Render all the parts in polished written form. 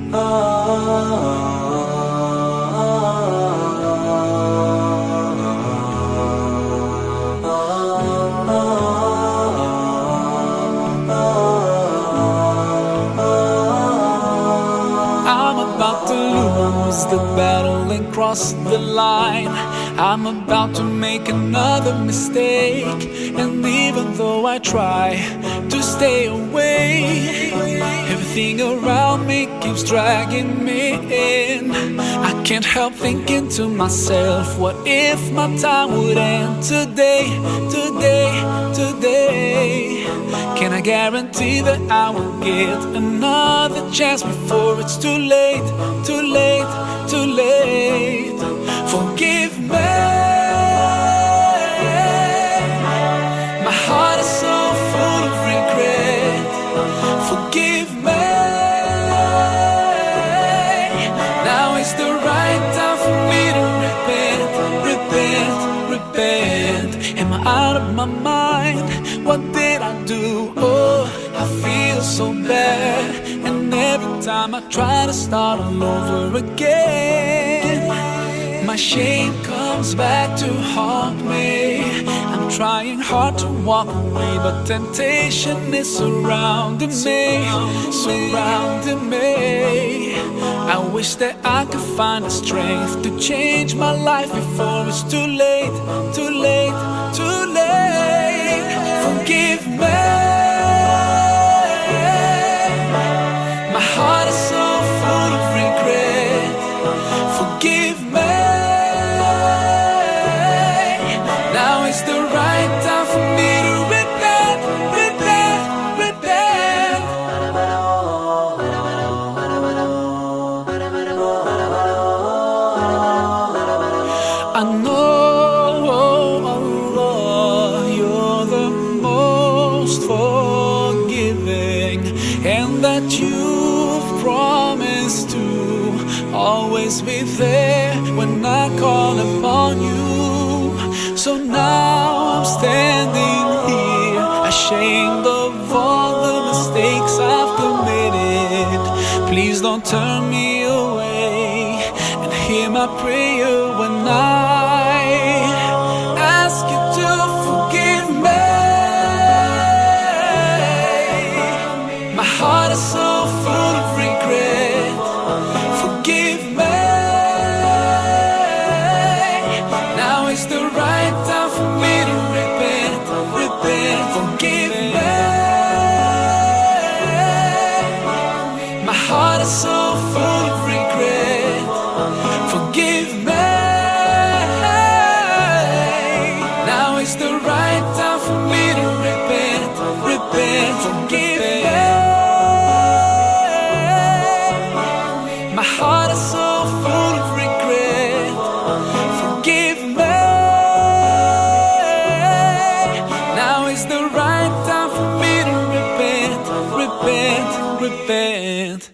The battle and cross the line. I'm about to make another mistake, and even though I try to stay away, everything around me keeps dragging me in. I can't help thinking to myself, what if my time would end today, today, today? Can I guarantee that I will get another chance before it's too late, too late, too late? Forgive me. My heart is so full of regret. Forgive me. Now is the right time for me to repent, repent, repent. Am I out of my mind? What did I do? Oh, I feel so bad. And every time I try to start all over again, my shame comes back to haunt me. I'm trying hard to walk away, but temptation is surrounding me, surrounding me. I wish that I could find the strength to change my life before it's too late, too late, too late. Forgive me. My heart is so full of regret. Forgive me. Now is the right time for me to repent, repent, repent. I know, Allah, you're the most forgiving, and that you've promised to always be there when I call upon you. So now I'm standing here, ashamed of all the mistakes I've committed. Please don't turn me away, and hear my prayer when I ask you to forgive me. My heart is so full of regret. Forgive me. Now is the right time for me to repent, repent. Forgive me. My heart is so full of regret. Forgive me. Now is the right time for me to repent, repent. Forgive me. My heart is so full of regret. Forgive me. Now is the right time for me to repent, repent, repent.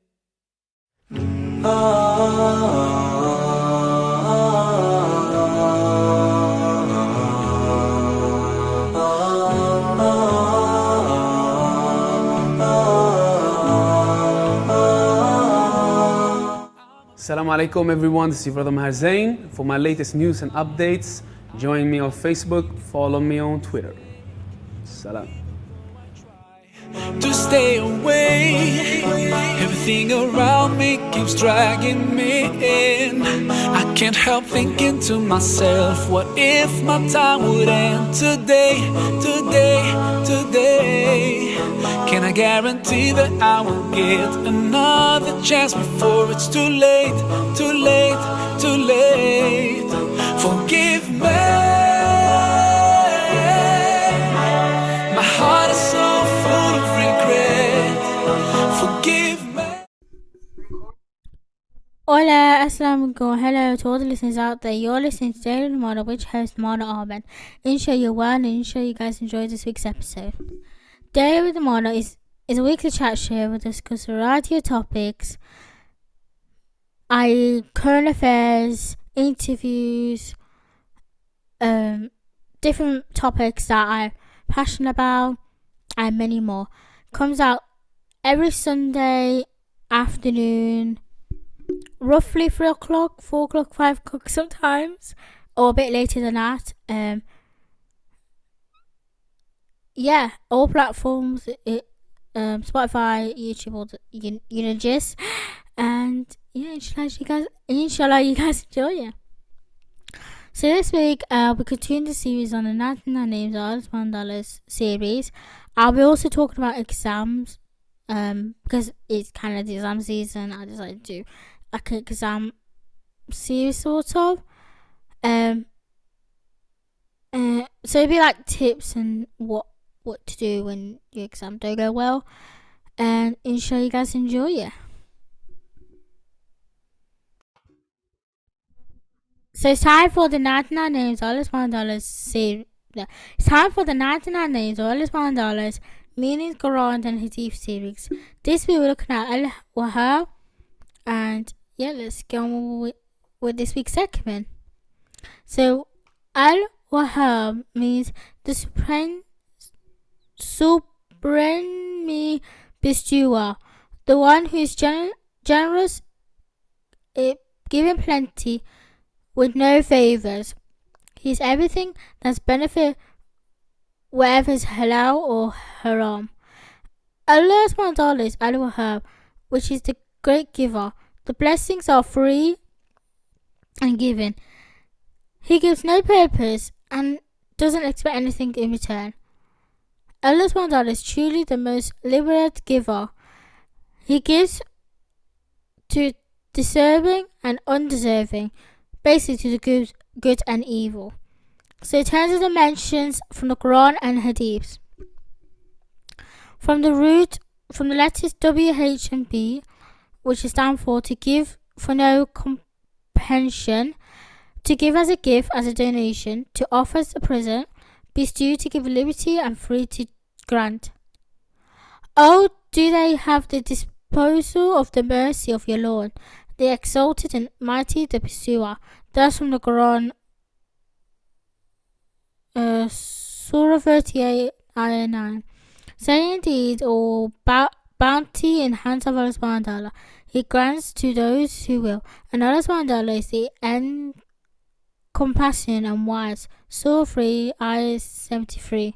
Assalamu alaikum everyone, this is your brother Maher Zain. For my latest news and updates, join me on Facebook, follow me on Twitter. Salam. To stay away, everything around me keeps dragging me in. I can't help thinking to myself, what if my time would end today, today, today? Can I guarantee that I will get another chance before it's too late, too late, too late? Forgive me. My heart is so full of regret. Forgive me. Hola, assalamu alaikum. Hello to all the listeners out there. You're listening to Daily Model, which host Mona Arben. Inshallah you're well, and inshallah you guys enjoyed this week's episode. Daily with the Model is a weekly chat show where we discuss a variety of topics, current affairs, interviews, different topics that I'm passionate about, and many more. Comes out every Sunday afternoon, roughly 3 o'clock, 4 o'clock, 5 o'clock sometimes, or a bit later than that. Yeah, all platforms, Spotify, YouTube, all the, you know, just, and yeah, inshallah you guys enjoy it. So this week, we continue the series on the 99 Names of Allah Subhanahu wa Ta'ala series. I'll be also talking about exams, because it's kind of the exam season. I decided to do like an exam series sort of. So it'd be like tips and what to do when your exam don't go well, and inshallah you guys enjoy it. So it's time for the 99 Names of Allah Subhanahu wa Ta'ala series. It's time for the 99 Names of Allah Subhanahu wa Ta'ala's Meanings, Quran and Hadith series. This week we're looking at Al-Wahhab, and yeah, let's get on with this week's segment. So Al-Wahhab means the supremely bestower, the one who is generous, giving plenty with no favors. He is everything that's benefit, whether it's halal or haram. Allah subhanahu wa ta'ala is Al-Wahhab, which is the great giver. The blessings are free and given. He gives no purpose and doesn't expect anything in return. Allah subhanahu wa ta'ala is truly the most liberal giver. He gives to deserving and undeserving, basically to the good and evil. So in terms of the mentions from the Quran and Hadiths, from the letters W, H and B, which stand for to give for no comprehension, to give as a gift, as a donation, to offer as a present, bestow to give liberty, and free to grant. Oh, do they have the disposal of the mercy of your Lord, the exalted and mighty, the pursuer. That's from the Quran, Surah 38, Ayah 9. Say indeed, all bounty in hands of Allah subhanahu wa ta'ala. He grants to those who will. And Allah subhanahu wa ta'ala is the compassionate and wise. Surah 3, Ayah 73.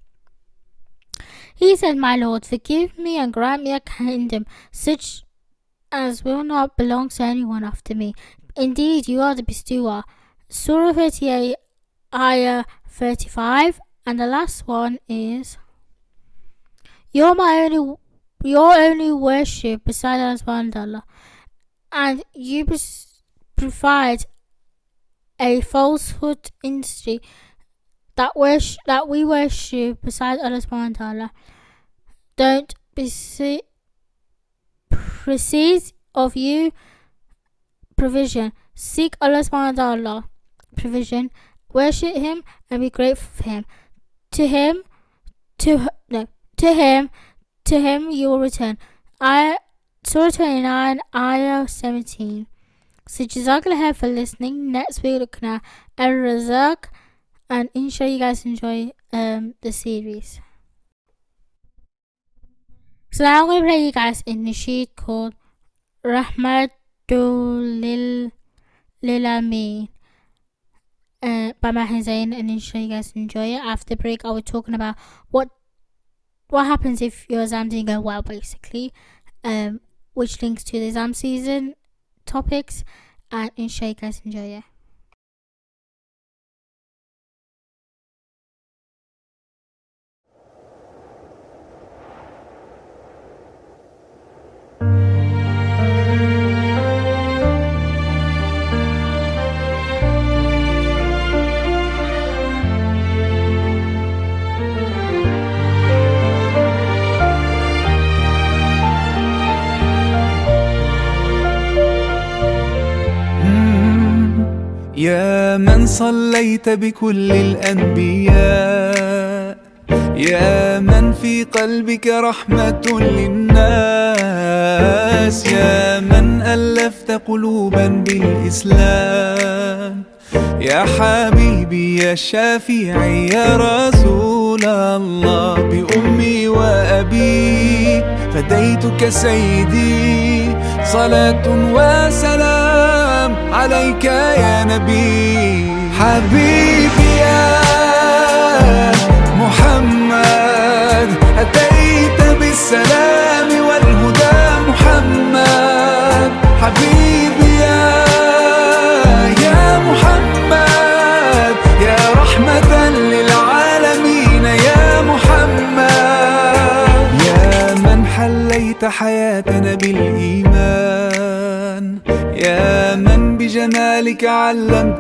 He said, My Lord, forgive me and grant me a kingdom such as will not belong to anyone after me. Indeed, you are the bestower. Surah 38, Ayah 35. And the last one is, You're only worship beside Allah subhanahu wa ta'ala, and you provide a falsehood industry that we worship beside Allah subhanahu wa ta'ala. Don't receive of you provision. Seek Allah subhanahu wa ta'ala provision. Worship Him and be grateful for Him. To Him you will return. Surah 29, Ayah 17. So Jazakallah for listening. Next we're looking at Al-Razak, and inshallah you guys enjoy the series. So now I'm going to play you guys a nasheed called Rahmatul Lilameen by Maher Zain, and inshallah you guys enjoy it. After the break I was talking about what happens if your exam didn't go well, basically, which links to the exam season topics, and inshallah you guys enjoy it. يا من صليت بكل الأنبياء، يا من في قلبك رحمة للناس، يا من ألفت قلوبا بالإسلام، يا حبيبي يا شافعي يا رسول الله، بأمي وأبي فديتك سيدي، صلاة وسلام عليك يا نبي. حبيبي يا محمد، أتيت بالسلام والهدى محمد. حبيبي يا محمد، يا رحمة للعالمين يا محمد. يا من حليت حياتنا بالإيمان، يا من بجمالك علمت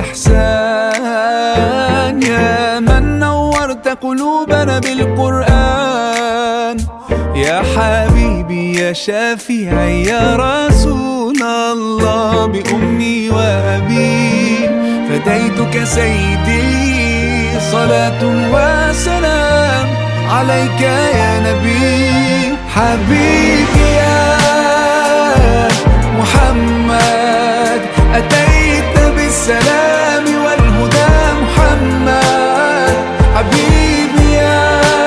الإحسان، يا من نورت قلوبنا بالقرآن. يا حبيبي يا شافعي يا رسول الله، بأمي وأبي فديتك سيدي، صلاة وسلام عليك يا نبي. حبيبي يا محمد، أتيت بالسلام والهدى محمد. حبيبي يا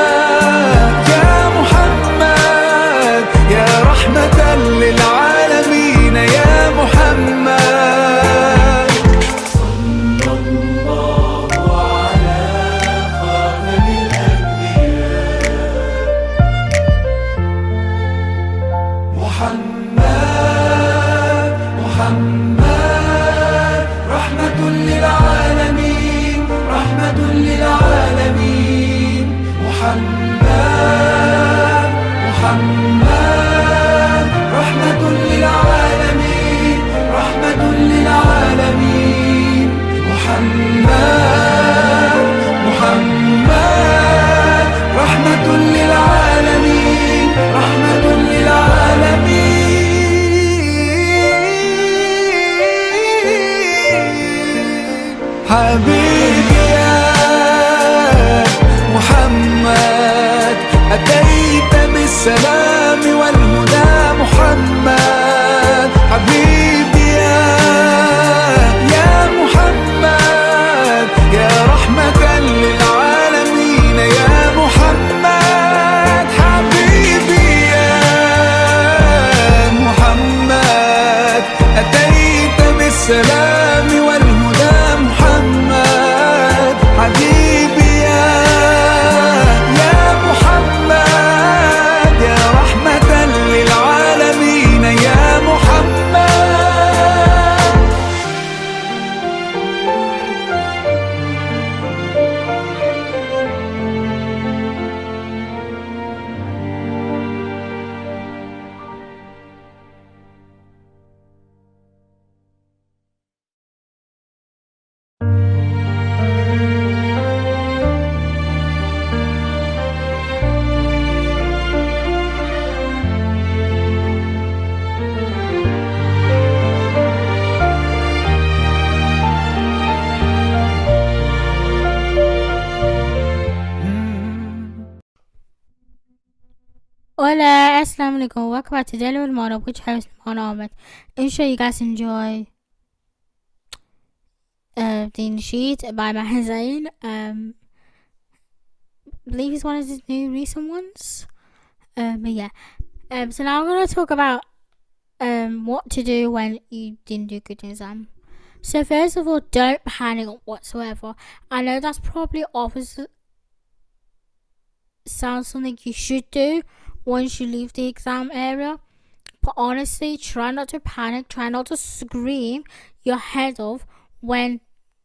محمد، يا رحمة للعالمين يا محمد. صلى الله على خاتم الأنبياء محمد، محمد رحمة للعالمين، رحمة للعالمين. محمد، محمد رحمة للعالمين، رحمة للعالمين. محمد، محمد رحمة للعالمين، رحمة للعالمين. حبيبي يا محمد، أتيت بالسلام والهدى محمد. حبيبي يا محمد، يا رحمة للعالمين يا محمد. حبيبي يا محمد، أتيت بالسلام والهدى محمد. حبيبي يا محمد، يا رحمة للعالمين يا محمد. Hola, assalamu alaikum. Welcome back to Daily with Mono, which host Mono Ahmed. Inshallah you guys enjoy the Nasheed by Maher Zain. I believe it's one of his new recent ones. But yeah. So now I'm gonna talk about what to do when you didn't do good in exam. So first of all, don't panic whatsoever. I know that's probably opposite sounds something you should do once you leave the exam area, but honestly, try not to panic, try not to scream your head off when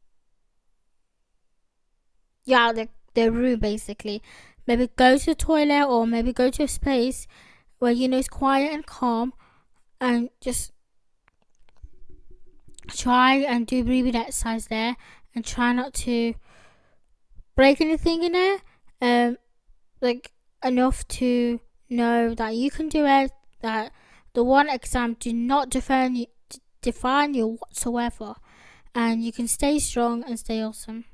you're out of the room. Basically, maybe go to the toilet or maybe go to a space where you know it's quiet and calm, and just try and do breathing exercise there, and try not to break anything in there, like enough to know that you can do it, that the one exam do not define you whatsoever, and you can stay strong and stay awesome.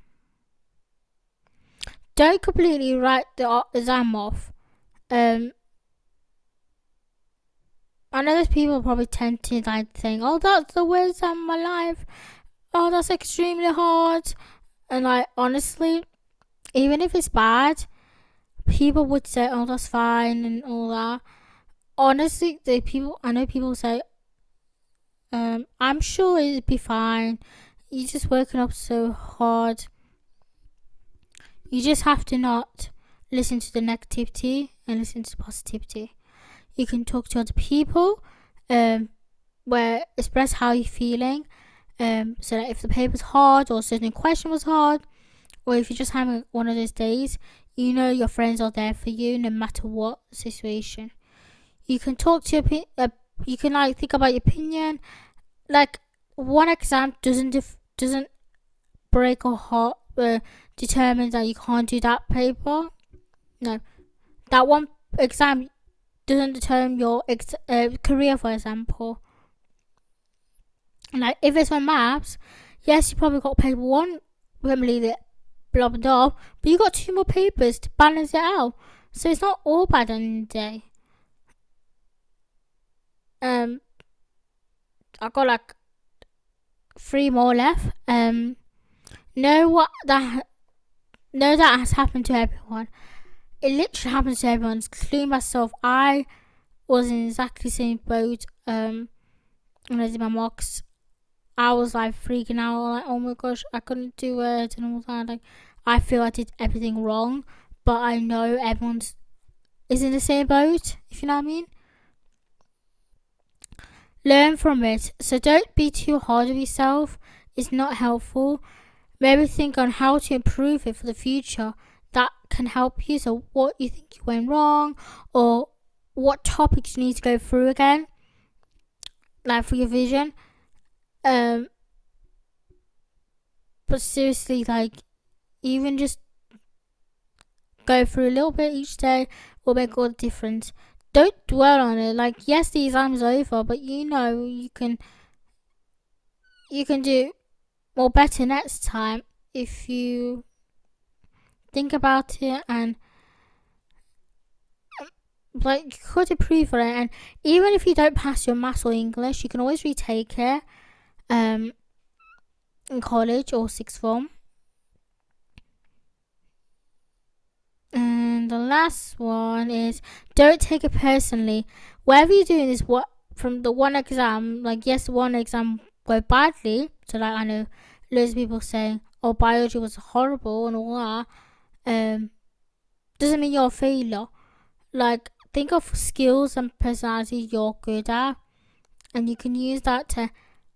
Don't completely write the exam off. I know there's people probably tend to like think, oh, that's the worst exam of my life, oh, that's extremely hard, and like honestly, even if it's bad, people would say, oh, that's fine and all that, honestly, I know people say, I'm sure it'd be fine. You're just working up so hard. You just have to not listen to the negativity and listen to the positivity. You can talk to other people, where express how you're feeling, so that if the paper's hard or a certain question was hard, or if you're just having one of those days, you know your friends are there for you no matter what situation. You can talk to you can think about your opinion. Like, one exam doesn't break or heart determine that you can't do that paper. No, that one exam doesn't determine your career, for example. Like, if it's on maths, yes, you probably got paper 1, blah blah blah, but you got 2 more papers to balance it out, so it's not all bad on the day. I got 3 more left. Know that has happened to everyone. It literally happens to everyone, including myself. I was in exactly the same boat. When I did my mocks, I was freaking out, oh my gosh, I couldn't do it and all that. I feel I did everything wrong, but I know everyone is in the same boat, if you know what I mean. Learn from it. So don't be too hard on yourself. It's not helpful. Maybe think on how to improve it for the future. That can help you. So what you think you went wrong, or what topics you need to go through again, for your vision. But seriously, even just go through a little bit each day will make all the difference. Don't dwell on it. Yes, the exam's over, but you can do more better next time if you think about it, and you could improve on it. And even if you don't pass your maths or English, you can always retake it in college or sixth form. And the last one is, don't take it personally. Whatever you're doing is from the one exam, yes, one exam go badly. So I know loads of people saying, oh, biology was horrible and all that. Doesn't mean you're a failure. Think of skills and personality you're good at, and you can use that to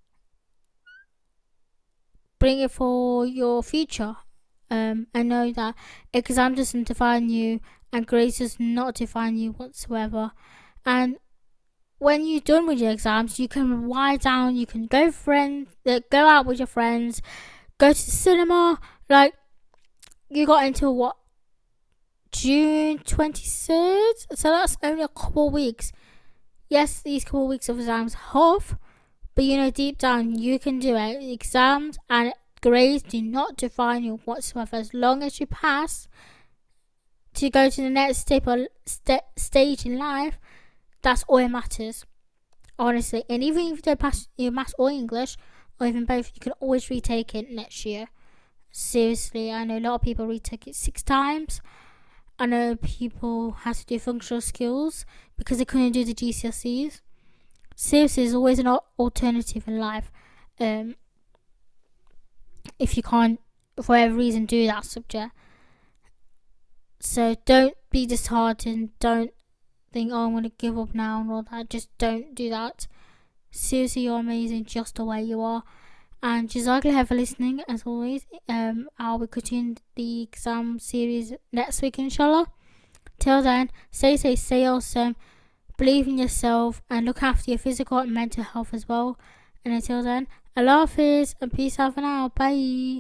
bring it for your future. I know that exam doesn't define you, and grades does not define you whatsoever. And when you're done with your exams, you can wind down, you can go out with your friends, go to the cinema. You got until June 23rd? So that's only a couple of weeks. Yes, these couple of weeks of exams have, but deep down you can do it. Exams and grades do not define you whatsoever. As long as you pass to go to the next stage in life, that's all that matters, honestly. And even if you don't pass your maths or English, or even both, you can always retake it next year. Seriously, I know a lot of people retake it 6 times. I know people have to do functional skills because they couldn't do the GCSEs. Seriously, there's always an alternative in life. If you can't, for whatever reason, do that subject. So don't be disheartened. Don't think, oh, I'm going to give up now and all that. Just don't do that. Seriously, you're amazing just the way you are. And Jazakallah for listening, as always. I'll be continuing the exam series next week, inshallah. Till then, stay safe, stay awesome, believe in yourself, and look after your physical and mental health as well. And until then, Allah Hafiz, and peace out for now. Bye.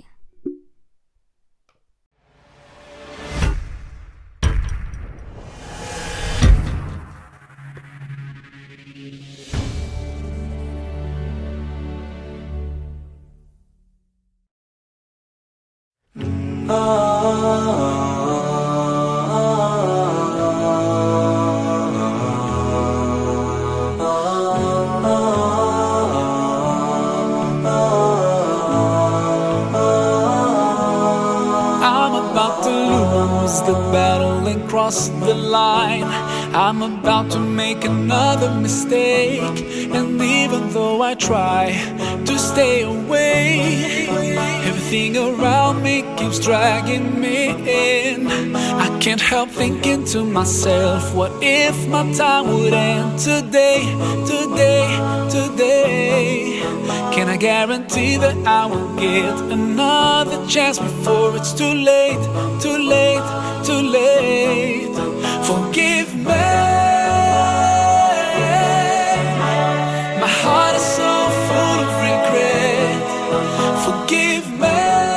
and cross the line. I'm about to make another mistake, and even though I try to stay away, everything around me keeps dragging me in. I can't help thinking to myself, what if my time would end today, today, today? Can I guarantee that I will get another chance before it's too late, too late, too late? Forgive me. My heart is so full of regret. Forgive me.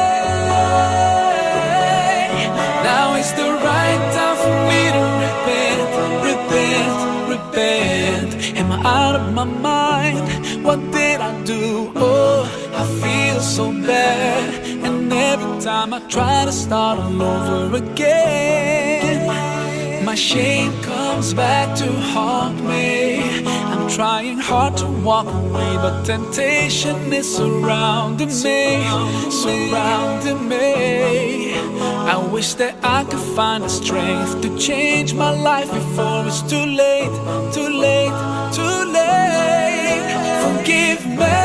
Now is the right time for me to repent, repent, repent. Am I out of my mind? What did I do? Oh, I feel so bad. And every time I try to start all over again, my shame comes back to haunt me. I'm trying hard to walk away, but temptation is surrounding me, surrounding me. I wish that I could find the strength to change my life before it's too late, too late, too late. Forgive me.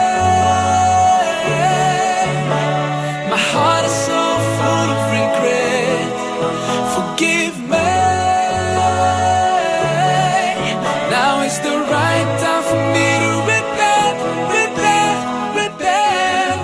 My heart is so full of regret. Forgive me. Now is the right time for me to repent, repent, repent.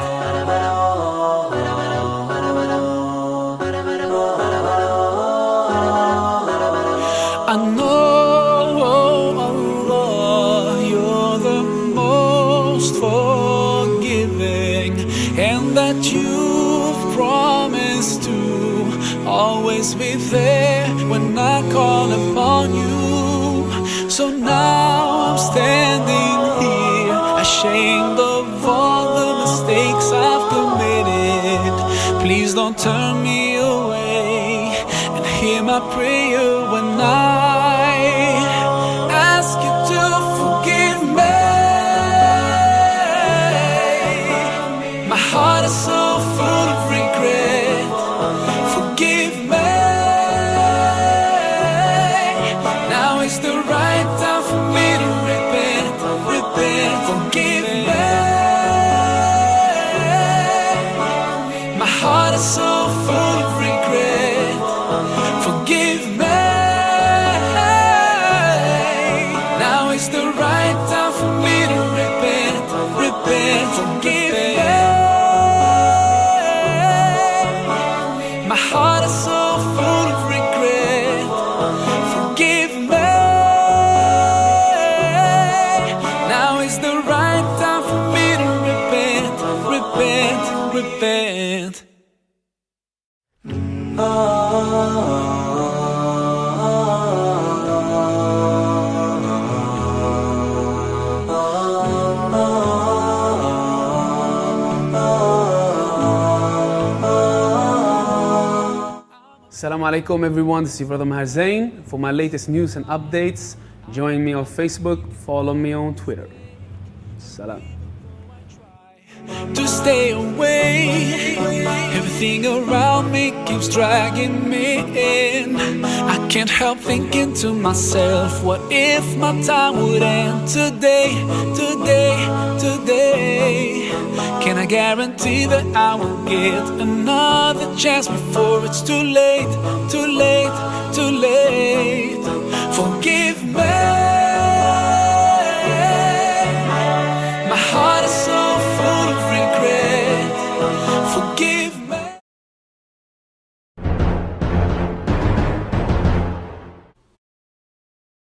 I know, Allah, you're the most forgiving, and that you've promised to always be there when I call upon you. So now I'm standing here, ashamed of all the mistakes I've committed. Please don't turn me away, and hear my prayer when I ask you to forgive me. My heart is so full of regret. Forgive me. Now is the right time for me to repent, repent. Forgive me. My heart is so full of regret. Forgive me. Now is the right time for me to repent, repent. Forgive me. My heart is so full of regret. Forgive me. Now is the right time for me to repent, repent, repent. Assalamu alaikum everyone, this is your brother Maher Zain. For my latest news and updates, join me on Facebook, follow me on Twitter. Salam. To stay away, everything around me keeps dragging me in. I can't help thinking to myself, what if my time would end today, today, today? Can I guarantee that I will get another chance before it's too late, too late, too late? Forgive me. My heart is so full of regret. Forgive